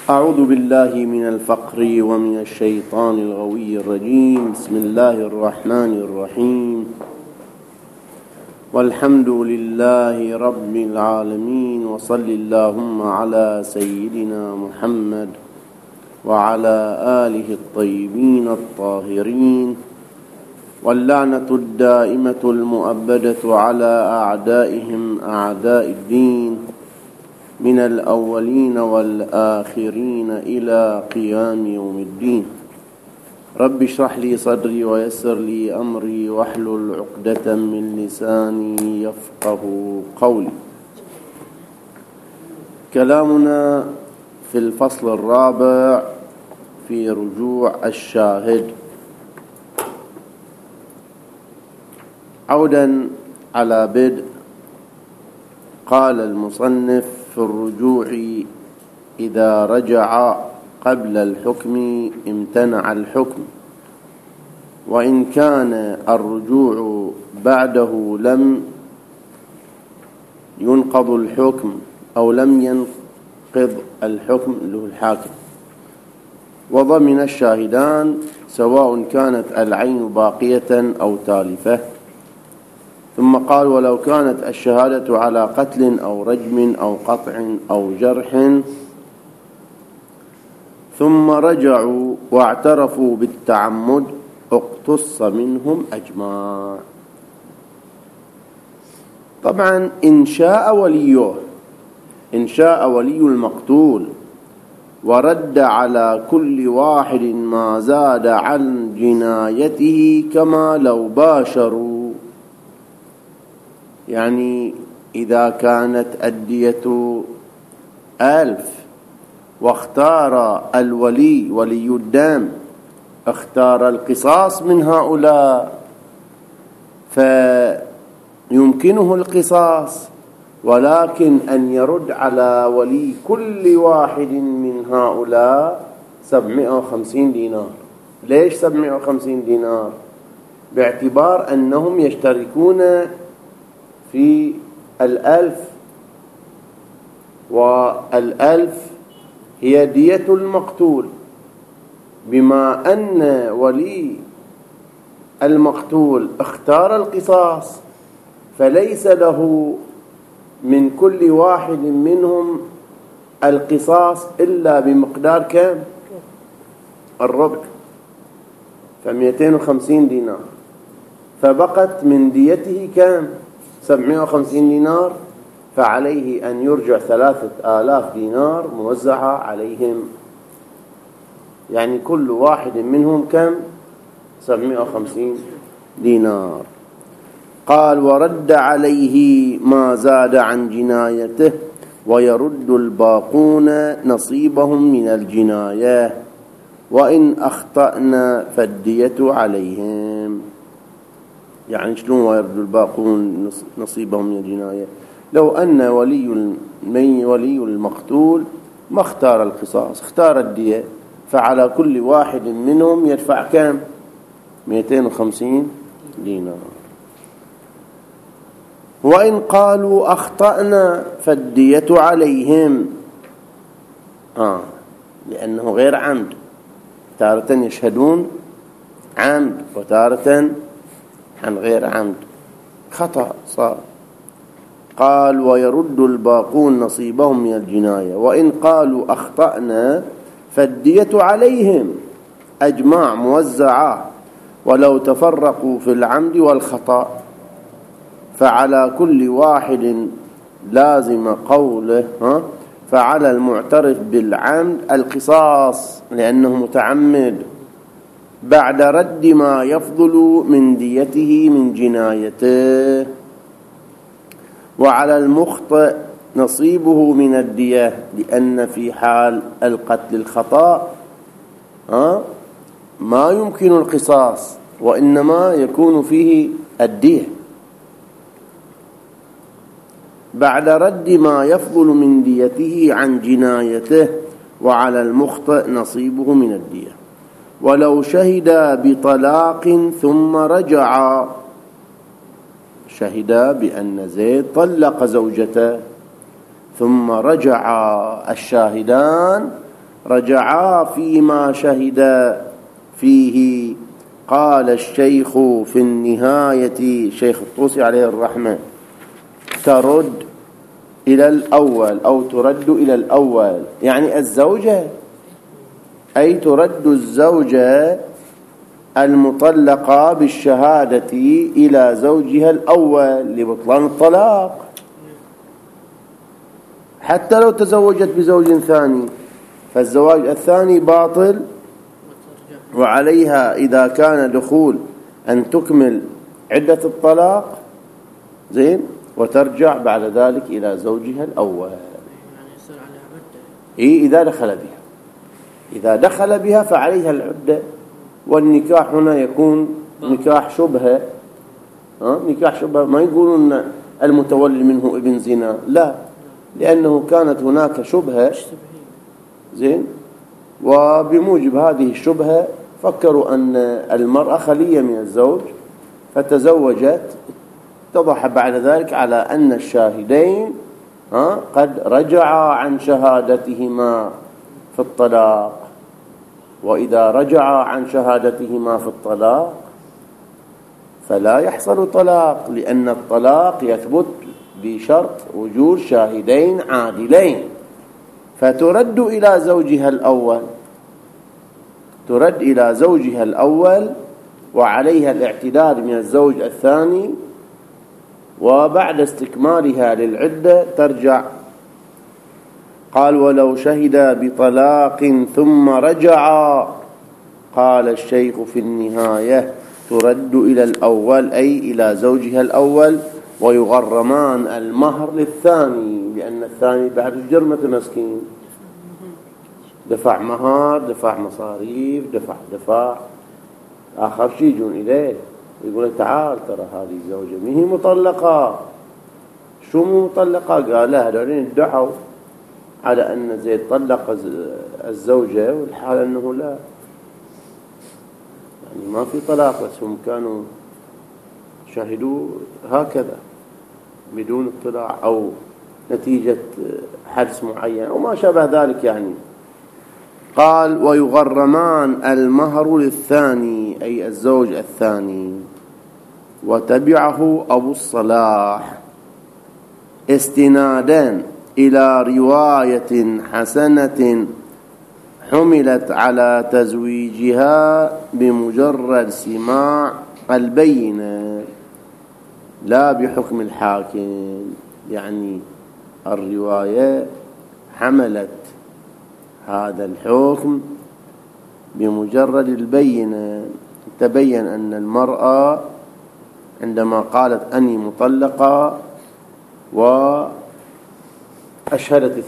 أعوذ بالله من الفقر ومن الشيطان الغوي الرجيم. بسم الله الرحمن الرحيم. والحمد لله رب العالمين، وصل اللهم على سيدنا محمد وعلى آله الطيبين الطاهرين، واللعنة الدائمة المؤبدة على أعدائهم أعداء الدين من الأولين والآخرين إلى قيام يوم الدين. رب اشرح لي صدري ويسر لي أمري واحلل عقدة من لساني يفقه قولي. كلامنا في الفصل الرابع في رجوع الشاهد. عودا على بدء، قال المصنف: في الرجوع إذا رجع قبل الحكم امتنع الحكم، وإن كان الرجوع بعده لم ينقض الحكم أو لم ينقض الحكم له الحاكم. وضمن الشاهدان سواء كانت العين باقية أو تالفة. ثم قال: ولو كانت الشهادة على قتل أو رجم أو قطع أو جرح ثم رجعوا واعترفوا بالتعمد اقتص منهم أجماع. طبعا إن شاء ولي المقتول ورد على كل واحد ما زاد عن جنايته كما لو باشروا، يعني إذا كانت الدية 1000 واختار الولي ولي الدم اختار القصاص من هؤلاء، فيمكنه القصاص، ولكن أن يرد على ولي كل واحد من هؤلاء 750 دينار. ليش 750 دينار؟ باعتبار أنهم يشتركون في 1000، وال1000 هي دية المقتول، بما أن ولي المقتول اختار القصاص فليس له من كل واحد منهم القصاص إلا بمقدار كم؟ الربع، 250 دينار، فبقت من ديته كم؟ 750 دينار، فعليه أن يرجع 3000 دينار موزعة عليهم، يعني كل واحد منهم كم؟ 750 دينار. قال: ورد عليه ما زاد عن جنايته ويرد الباقون نصيبهم من الجناية، وإن أخطأنا فالدية عليهم. يعني شلون ويرد الباقون نصيبهم من الجناية؟ لو أن ولي المقتول ما اختار القصاص، اختار الدية، فعلى كل واحد منهم يدفع كم؟ 250 دينار. وإن قالوا أخطأنا فالدية عليهم، لأنه غير عمد، تارة يشهدون عمد وتارة عن غير عمد، خطأ صار. قال: ويرد الباقون نصيبهم من الجناية، وإن قالوا أخطأنا فالدية عليهم أجماع موزعة، ولو تفرقوا في العمد والخطأ فعلى كل واحد لازم قوله. فعلى المعترف بالعمد القصاص لأنه متعمد بعد رد ما يفضل من ديته من جنايته، وعلى المخطئ نصيبه من الدية، لأن في حال القتل الخطأ ما يمكن القصاص، وإنما يكون فيه الدية بعد رد ما يفضل من ديته عن جنايته، وعلى المخطئ نصيبه من الدية. ولو شهد بطلاق ثم رجع، شهد بأن زيد طلق زوجته ثم رجع الشاهدان رجعا فيما شهدا فيه. قال الشيخ في النهاية، شيخ الطوسي عليه الرحمة، ترد إلى الأول أو ترد إلى الأول، يعني الزوجة، أي ترد الزوجة المطلقة بالشهادة إلى زوجها الأول لبطلان الطلاق، حتى لو تزوجت بزوج ثاني فالزواج الثاني باطل، وعليها إذا كان دخول أن تكمل عدة الطلاق، زين، وترجع بعد ذلك إلى زوجها الأول. إذا دخل بها، إذا دخل بها فعليها العدة. والنكاح هنا يكون نكاح شبهة، نكاح شبهة، ما يقولون المتولي منه ابن زنا، لا، لأنه كانت هناك شبهة، زين، وبموجب هذه الشبهة فكروا أن المرأة خلية من الزوج فتزوجت، اتضح بعد ذلك على أن الشاهدين قد رجعا عن شهادتهما في الطلاق. وإذا رجعا عن شهادتهما في الطلاق فلا يحصل طلاق، لأن الطلاق يثبت بشرط وجود شاهدين عادلين، فترد إلى زوجها الأول، ترد إلى زوجها الأول، وعليها الاعتداد من الزوج الثاني، وبعد استكمالها للعدة ترجع. قال ولو شهد بطلاق ثم رجعا، قال الشيخ في النهاية ترد إلى الأول، أي إلى زوجها الأول، ويغرمان المهر للثاني، لأن الثاني بعد جرمة مسكين، دفع مهر، دفع مصاريف، دفع آخر شيء يجون إليه يقول تعال ترى هذه الزوجة مهي مطلقة. شو مطلقة؟ قال لا، هذولين ادعوا على أن زيد طلق الزوجة، والحال أنه لا، يعني ما في طلاق، بس هم كانوا شاهدوا هكذا بدون اطلاع أو نتيجة حدث معين أو ما شابه ذلك يعني. قال ويغرمان المهر للثاني، أي الزوج الثاني. وتبعه أبو الصلاح استنادا إلى رواية حسنة حملت على تزويجها بمجرد سماع البينة لا بحكم الحاكم، يعني الرواية حملت هذا الحكم بمجرد البينة. تبين أن المرأة عندما قالت أني مطلقة وأشهدت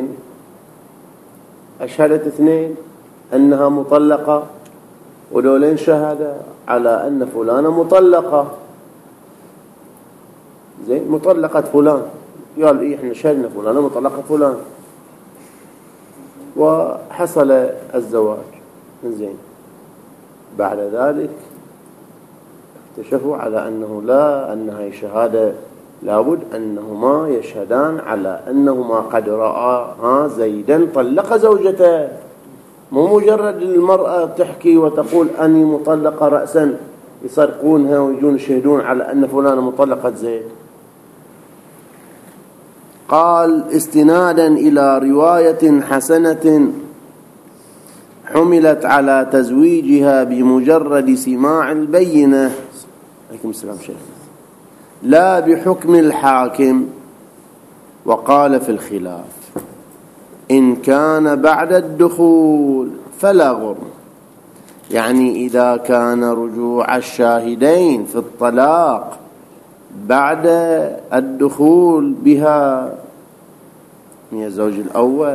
اثنين أنها مطلقة، ودولين شهادة على أن فلانة مطلقة، زين، مطلقة فلان، قال إحنا شهدنا فلانة مطلقة فلان، وحصل الزواج، زين. بعد ذلك اكتشفوا على أنه لا، أنها شهادة لابد أنهما يشهدان على أنهما قد رأى زيدا طلق زوجته، مو مجرد المرأة تحكي وتقول أني مطلقة رأسا يسرقونها ويجون يشهدون على أن فلانة مطلقة زيد. قال استنادا إلى رواية حسنة حملت على تزويجها بمجرد سماع البينة، عليكم السلام شيخ، لا بحكم الحاكم. وقال في الخلاف إن كان بعد الدخول فلا غرم، يعني إذا كان رجوع الشاهدين في الطلاق بعد الدخول بها من الزوج الأول،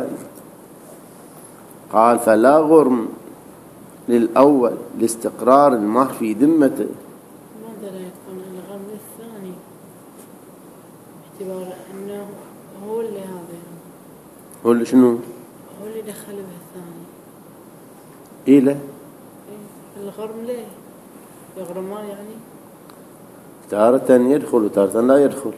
قال فلا غرم للأول لاستقرار المهر في ذمته. ماذا لا يكون الغرم للثاني باعتبار أنه هو اللي هذا، هو اللي شنو؟ هو اللي دخل به الثاني. إيه له؟ الغرم ليه؟ يغرمان يعني؟ تارة يدخل وتارة لا يدخل،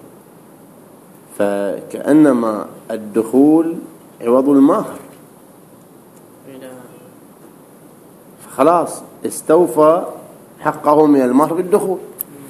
فكأنما الدخول عوض المهر، خلاص استوفى حقه من المهر بالدخول.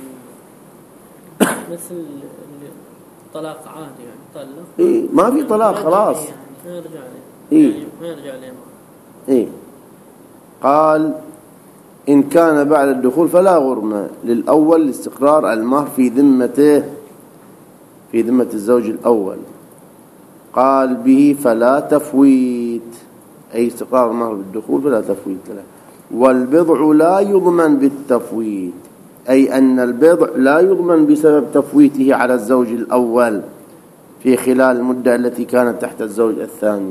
مثل الطلاق عادي يعني طلق إيه ما في طلاق خلاص ما يرجع عليه. إيه يعني ما يرجع عليه. إيه. قال إن كان بعد الدخول فلا غرم للأول لاستقرار المهر في ذمته، في ذمة الزوج الأول. قال به فلا تفويت، أي استقرار المهر بالدخول فلا تفويت له. والبضع لا يضمن بالتفويت، أي أن البضع لا يضمن بسبب تفويته على الزوج الأول في خلال المدة التي كانت تحت الزوج الثاني.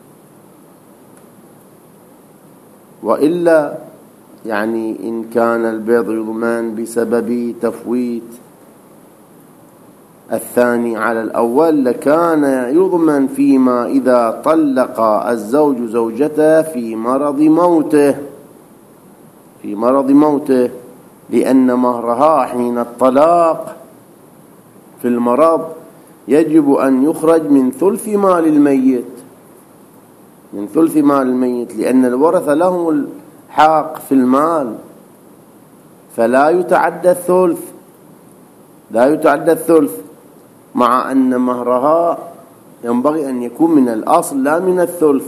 وإلا يعني إن كان البضع يضمن بسبب تفويت الثاني على الأول لكان يضمن فيما إذا طلق الزوج زوجته في مرض موته، لأن مهرها حين الطلاق في المرض يجب أن يخرج من ثلث مال الميت، لأن الورثة لهم الحق في المال، فلا يتعدى الثلث، مع أن مهرها ينبغي أن يكون من الأصل لا من الثلث،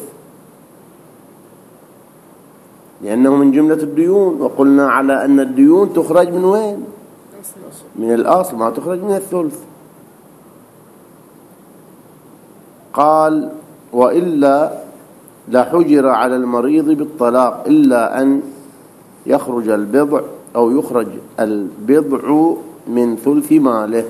لأنه من جملة الديون. وقلنا على أن الديون تخرج من وين؟ من الأصل، ما تخرج من الثلث. قال وإلا لحجر على المريض بالطلاق إلا أن يخرج البضع أو يخرج البضع من ثلث ماله،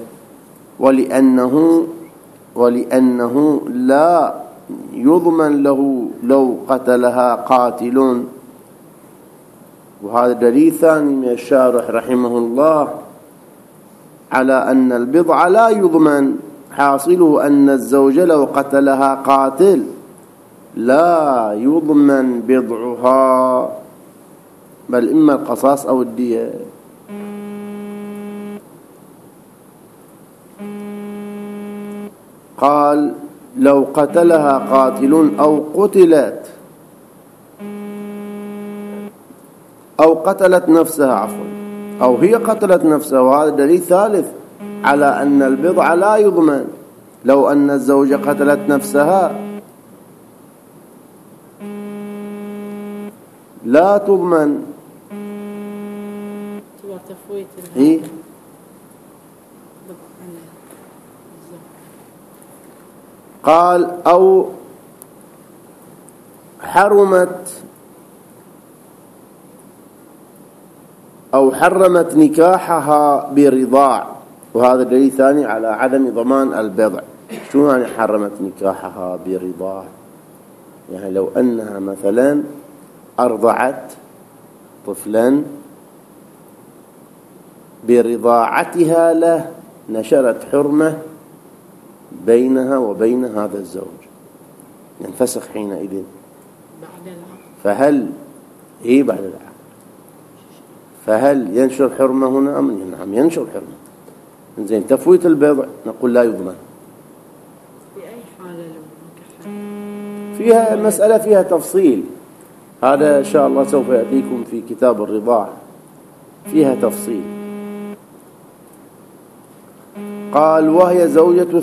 ولأنه لا يضمن له لو قتلها قاتل. وهذا دليل ثاني من الشارح رحمه الله على أن البضع لا يضمن، حاصله أن الزوج لو قتلها قاتل لا يضمن بضعها، بل إما القصاص أو الدية. قال لو قتلها قاتل أو قتلت نفسها عفوا، أو هي قتلت نفسها، وهذا دليل ثالث على أن البضع لا يضمن. لو أن الزوجة قتلت نفسها لا تضمن. إيه؟ قال أو حرمت نكاحها برضاع، وهذا دليل ثاني على عدم ضمان البضع. شو يعني حرمت نكاحها برضاع؟ يعني لو أنها مثلا أرضعت طفلا برضاعتها له نشرت حرمة بينها وبين هذا الزوج، ينفسخ حينئذ. فهل هي بعد العقد فهل ينشر حرمة هنا أم نعم ينشر حرمة؟ زين تفويت البضع نقول لا يضمن. بأي حالة فيها مسألة فيها تفصيل، هذا إن شاء الله سوف يأتيكم في كتاب الرضاع، فيها تفصيل. قال وهي زوجة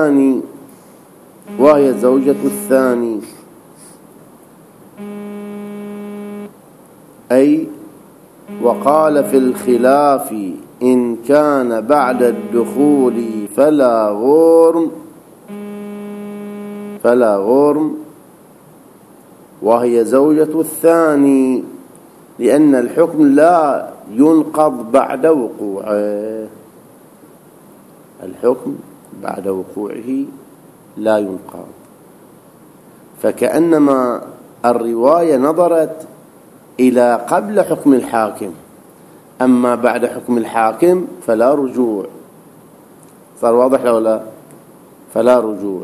الثاني أي وقال في الخلاف إن كان بعد الدخول فلا غرم، وهي زوجة الثاني لأن الحكم لا ينقض بعد وقوعه، الحكم بعد وقوعه لا ينقض. فكأنما الرواية نظرت إلى قبل حكم الحاكم، أما بعد حكم الحاكم فلا رجوع. صار واضح لو لا؟ فلا رجوع.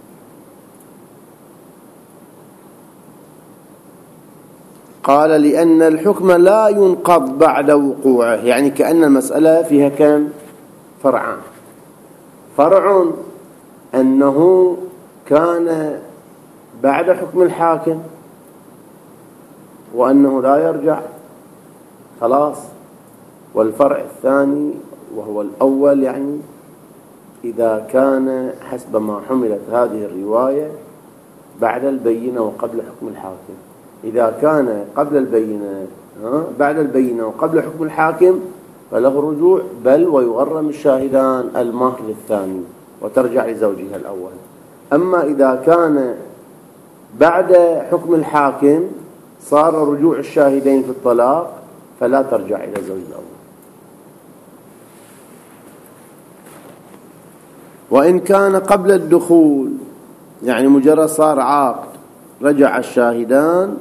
قال لأن الحكم لا ينقض بعد وقوعه، يعني كأن المسألة فيها كم فرعان. فرع أنه كان بعد حكم الحاكم، وأنه لا يرجع خلاص. والفرع الثاني وهو الأول يعني إذا كان حسب ما حملت هذه الرواية بعد البينة وقبل حكم الحاكم. إذا كان قبل البينة بعد البينة وقبل حكم الحاكم فله رجوع، بل ويغرم الشاهدان المهر للثاني وترجع لزوجها الأول. أما إذا كان بعد حكم الحاكم صار رجوع الشاهدين في الطلاق فلا ترجع إلى الزوج الأول. وإن كان قبل الدخول يعني مجرد صار عقد رجع الشاهدان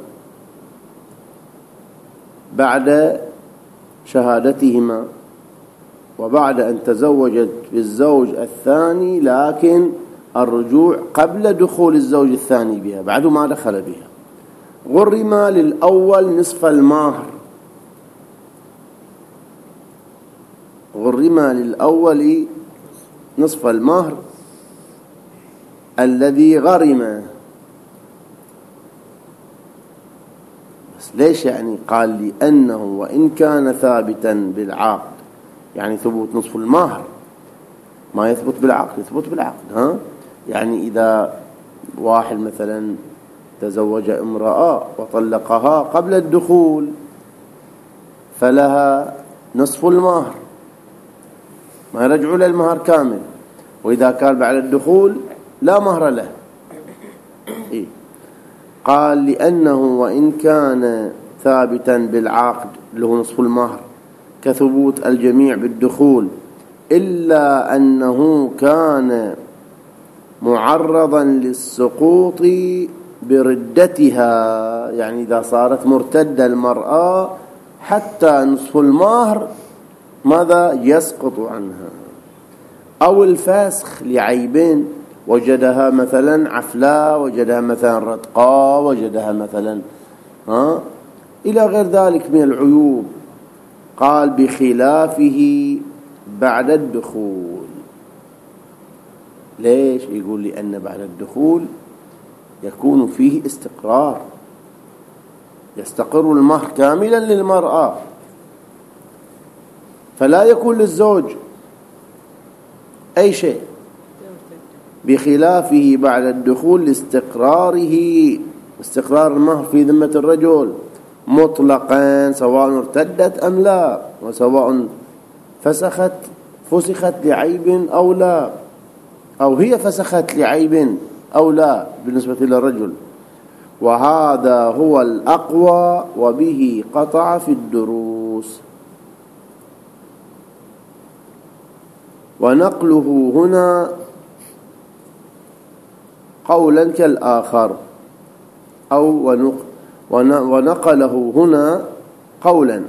بعد شهادتهما وبعد أن تزوجت بالزوج الثاني، لكن الرجوع قبل دخول الزوج الثاني بها بعد ما دخل بها، غرم للأول نصف المهر. غرم للأول نصف المهر الذي غرم. بس ليش يعني قال لأنه وإن كان ثابتا بالعقد، يعني ثبوت نصف المهر ما يثبت بالعقد، يثبت بالعقد. يعني إذا واحد مثلا تزوج امرأة وطلقها قبل الدخول فلها نصف المهر، ما يرجعوا له المهر كامل. وإذا كان بعد الدخول لا مهر له. قال لأنه وإن كان ثابتا بالعقد له نصف المهر كثبوت الجميع بالدخول، إلا أنه كان معرضا للسقوط بردتها، يعني إذا صارت مرتدة المرأة حتى نصف المهر ماذا يسقط عنها، أو الفسخ لعيب، وجدها مثلا عفلا، وجدها مثلا رتقا، وجدها مثلا إلى غير ذلك من العيوب. قال بخلافه بعد الدخول. ليش؟ يقول لأن بعد الدخول يكون فيه استقرار، يستقر المهر كاملا للمرأة، فلا يكون للزوج أي شيء. بخلافه بعد الدخول لاستقراره، استقرار المهر في ذمة الرجل مطلقا سواء ارتدت أم لا، وسواء فسخت لعيب أو لا، أو هي فسخت لعيب أو لا بالنسبة للرجل. وهذا هو الأقوى وبه قطع في الدروس. ونقله هنا قولا كالآخر، أو ونقله هنا قولا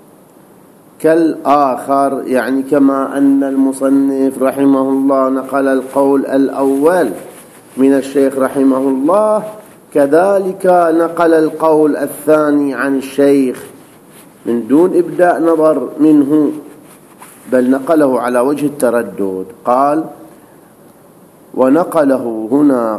كالآخر، يعني كما أن المصنف رحمه الله نقل القول الأول من الشيخ رحمه الله، كذلك نقل القول الثاني عن الشيخ من دون إبداء نظر منه، بل نقله على وجه التردد. قال ونقله هنا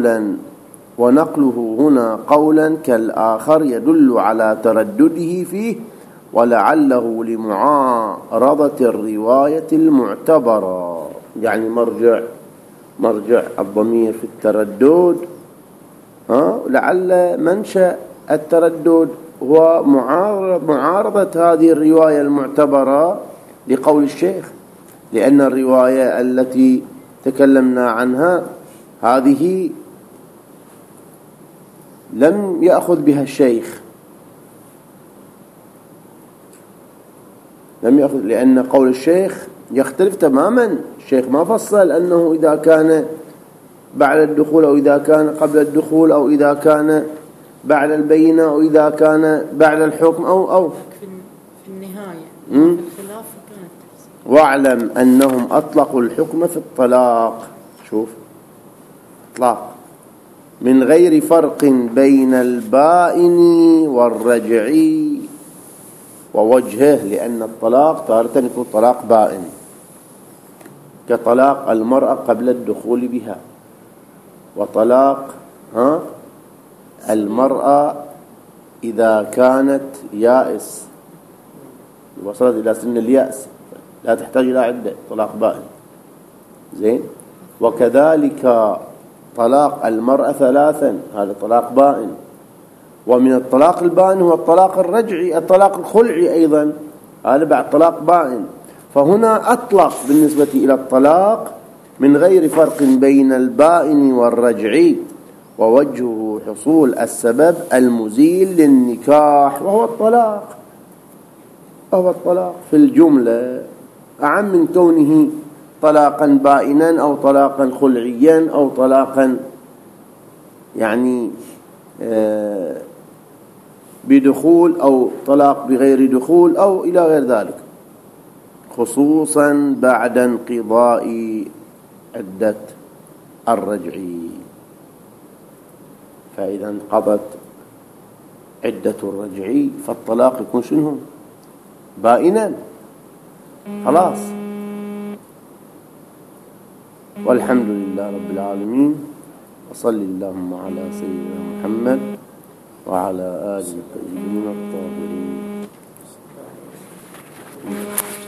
ونقله هنا قولا كالآخر يدل على تردده فيه، ولعله لمعارضة الرواية المعتبرة. يعني مرجع الضمير في التردد، لعل منشأ التردد هو معارضة هذه الرواية المعتبرة لقول الشيخ، لأن الرواية التي تكلمنا عنها هذه لم يأخذ بها الشيخ، لأن قول الشيخ يختلف تماما. الشيخ ما فصل أنه إذا كان بعد الدخول أو إذا كان قبل الدخول أو إذا كان بعد البينة أو إذا كان بعد الحكم أو في النهاية الخلاف كانت. واعلم أنهم أطلقوا الحكم في الطلاق، شوف إطلاق من غير فرق بين البائن والرجعي ووجهه، لأن الطلاق تارة يكون طلاق بائن كطلاق المرأة قبل الدخول بها، وطلاق المرأة إذا كانت يائس وصلت إلى سن اليأس لا تحتاج إلى عدة، طلاق بائن. زين. وكذلك طلاق المرأة 3 هذا طلاق بائن. ومن الطلاق البائن هو الطلاق الرجعي، الطلاق الخلعي أيضا هذا بعد طلاق بائن. فهنا أطلق بالنسبة إلى الطلاق من غير فرق بين البائن والرجعي، ووجهه حصول السبب المزيل للنكاح وهو الطلاق. وهو الطلاق في الجملة أعم من كونه طلاقا بائنا أو طلاقا خلعيا أو طلاقا يعني بدخول أو طلاق بغير دخول أو إلى غير ذلك، خصوصا بعد انقضاء عدة الرجعي. فإذا انقضت عدة الرجعي فالطلاق يكون شنو؟ بائنا خلاص. والحمد لله رب العالمين، وصل اللهم على سيدنا محمد وعلى آله الطيبين الطاهرين.